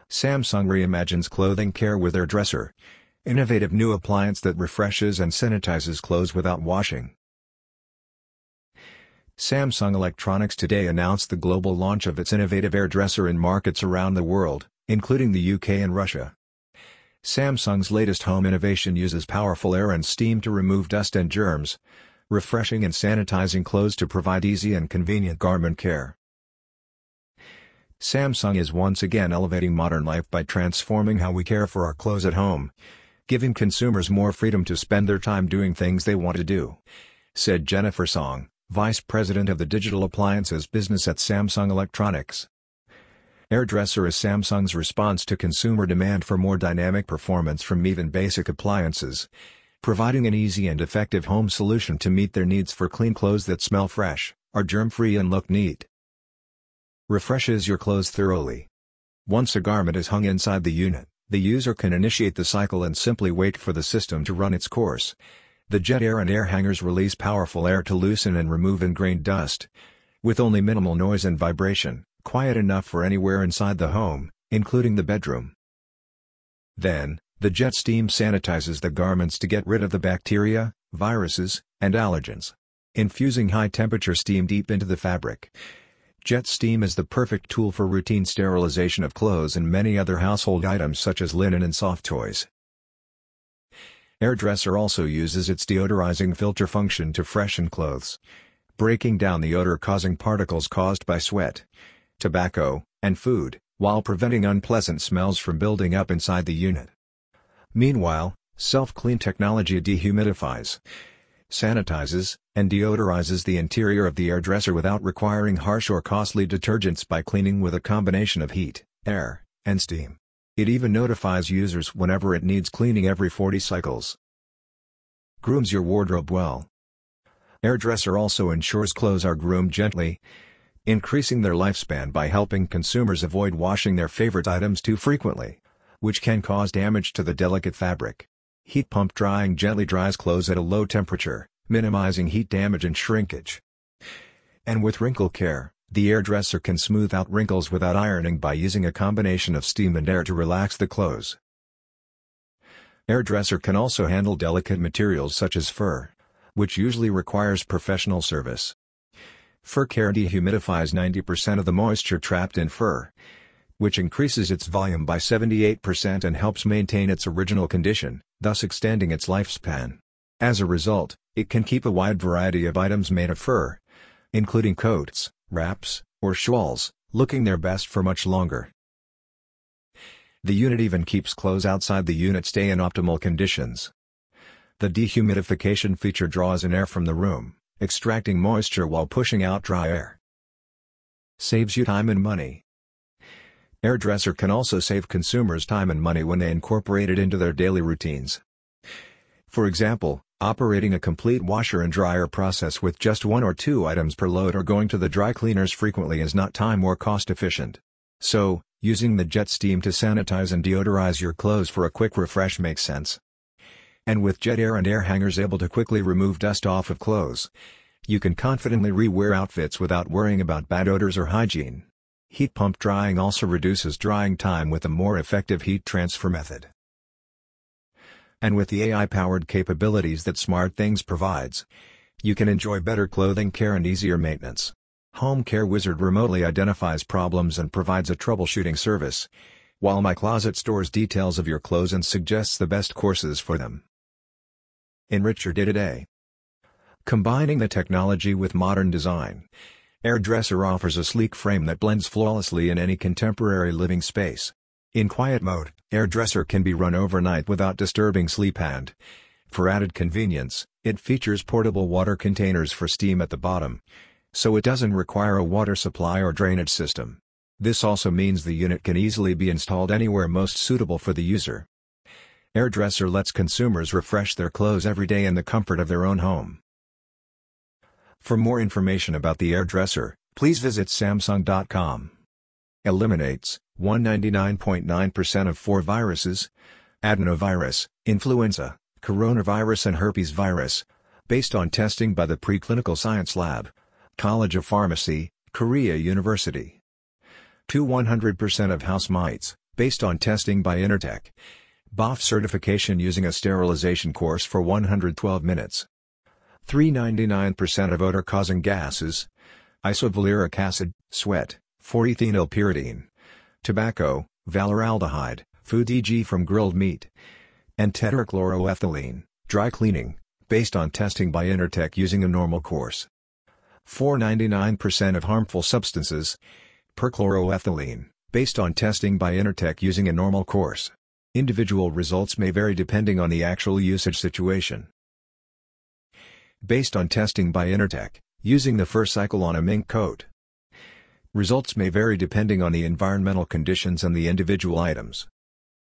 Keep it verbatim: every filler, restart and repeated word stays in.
Samsung reimagines clothing care with AirDresser, innovative new appliance that refreshes and sanitizes clothes without washing. Samsung Electronics today announced the global launch of its innovative AirDresser in markets around the world, including the U K and Russia. Samsung's latest home innovation uses powerful air and steam to remove dust and germs, refreshing and sanitizing clothes to provide easy and convenient garment care. Samsung is once again elevating modern life by transforming how we care for our clothes at home, giving consumers more freedom to spend their time doing things they want to do, said Jennifer Song, Vice President of the Digital Appliances Business at Samsung Electronics. AirDresser is Samsung's response to consumer demand for more dynamic performance from even basic appliances, providing an easy and effective home solution to meet their needs for clean clothes that smell fresh, are germ-free and look neat. Refreshes your clothes thoroughly. Once a garment is hung inside the unit, the user can initiate the cycle and simply wait for the system to run its course. The jet air and air hangers release powerful air to loosen and remove ingrained dust, with only minimal noise and vibration, quiet enough for anywhere inside the home, including the bedroom. Then, the jet steam sanitizes the garments to get rid of the bacteria, viruses, and allergens, infusing high-temperature steam deep into the fabric. Jet steam is the perfect tool for routine sterilization of clothes and many other household items such as linen and soft toys. AirDresser also uses its deodorizing filter function to freshen clothes, breaking down the odor-causing particles caused by sweat, tobacco, and food, while preventing unpleasant smells from building up inside the unit. Meanwhile, self-clean technology dehumidifies, sanitizes, and deodorizes the interior of the AirDresser without requiring harsh or costly detergents by cleaning with a combination of heat, air, and steam. It even notifies users whenever it needs cleaning every forty cycles. Grooms your wardrobe well. AirDresser also ensures clothes are groomed gently, increasing their lifespan by helping consumers avoid washing their favorite items too frequently, which can cause damage to the delicate fabric. Heat pump drying gently dries clothes at a low temperature, minimizing heat damage and shrinkage. And with wrinkle care, the AirDresser can smooth out wrinkles without ironing by using a combination of steam and air to relax the clothes. AirDresser can also handle delicate materials such as fur, which usually requires professional service. Fur care dehumidifies ninety percent of the moisture trapped in fur, which increases its volume by seventy-eight percent and helps maintain its original condition, thus extending its lifespan. As a result, it can keep a wide variety of items made of fur, including coats, wraps, or shawls, looking their best for much longer. The unit even keeps clothes outside the unit stay in optimal conditions. The dehumidification feature draws in air from the room, extracting moisture while pushing out dry air. Saves you time and money. AirDresser can also save consumers time and money when they incorporate it into their daily routines. For example, operating a complete washer and dryer process with just one or two items per load or going to the dry cleaners frequently is not time or cost efficient. So, using the jet steam to sanitize and deodorize your clothes for a quick refresh makes sense. And with jet air and air hangers able to quickly remove dust off of clothes, you can confidently re-wear outfits without worrying about bad odors or hygiene. Heat pump drying also reduces drying time with a more effective heat transfer method. And with the A I-powered capabilities that SmartThings provides, you can enjoy better clothing care and easier maintenance. Home Care Wizard remotely identifies problems and provides a troubleshooting service, while My Closet stores details of your clothes and suggests the best courses for them. Enrich your day-to-day. Combining the technology with modern design, AirDresser offers a sleek frame that blends flawlessly in any contemporary living space. In quiet mode, AirDresser can be run overnight without disturbing sleep and, for added convenience, it features portable water containers for steam at the bottom, so it doesn't require a water supply or drainage system. This also means the unit can easily be installed anywhere most suitable for the user. AirDresser lets consumers refresh their clothes every day in the comfort of their own home. For more information about the AirDresser, please visit Samsung dot com. Eliminates one hundred ninety-nine point nine percent of four viruses: adenovirus, influenza, coronavirus and herpes virus, based on testing by the Preclinical Science Lab, College of Pharmacy, Korea University. To one hundred percent of house mites, based on testing by Intertek. B O F certification using a sterilization course for one hundred twelve minutes. three hundred ninety-nine percent of odor-causing gases: isovaleric acid, sweat, four ethenylpyridine, tobacco, valoraldehyde, food for example from grilled meat, and tetrachloroethylene, dry cleaning, based on testing by Intertek using a normal course. four hundred ninety-nine percent of harmful substances: perchloroethylene, based on testing by Intertek using a normal course. Individual results may vary depending on the actual usage situation. Based on testing by Intertek, using the F E R cycle on a mink coat. Results may vary depending on the environmental conditions and the individual items.